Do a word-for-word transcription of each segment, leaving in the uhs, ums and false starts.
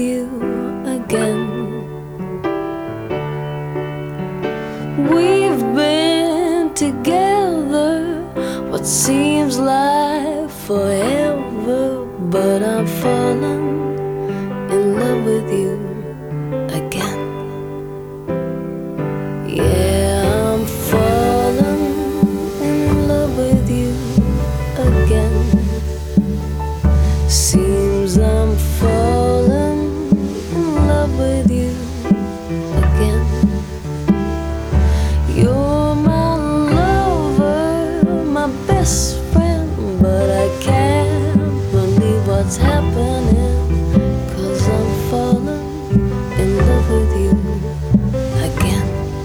you again. We've been together what seems like forever, but I'm falling in love with you again. Yeah, I'm falling in love with you again. Seems I'm falling in love with you again. You're my lover, my best friend, but I can't believe what's happening, 'cause I'm falling in love with you again.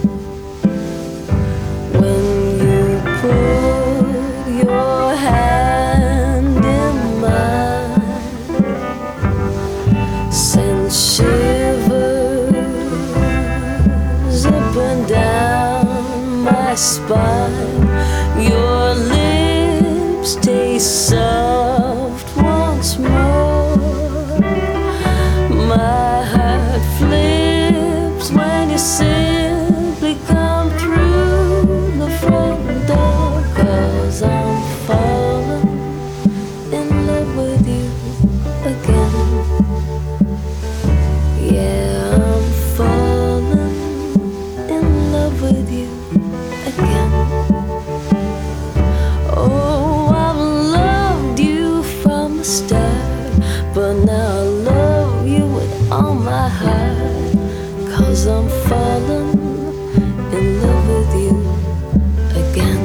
When you put your hand in mine, send shivers up and down my spine. Your lips taste soft once more. My heart flips when you simply come through the front door, 'cause I'm falling in love with you again. Yeah, I'm falling in love with you again. Oh, I've loved you from the start, but now I love you with all my heart, 'cause I'm falling in love with you again.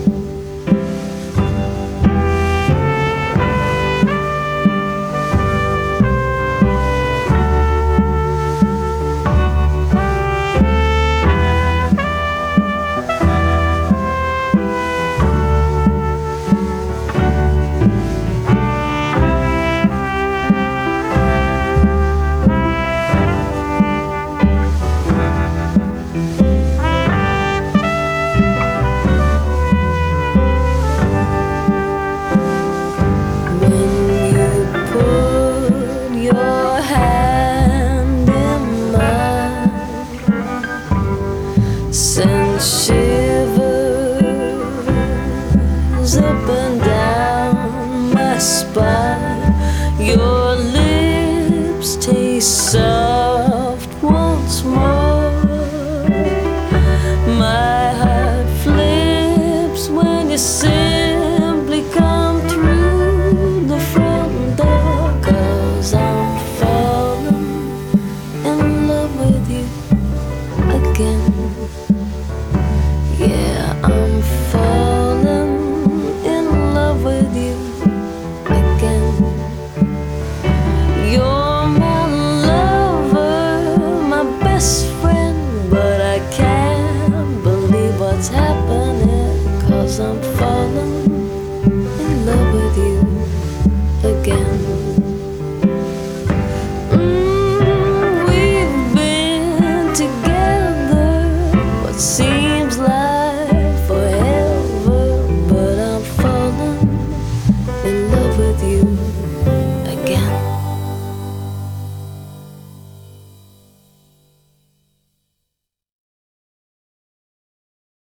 Send shivers up and down my spine. Your lips taste soft once more.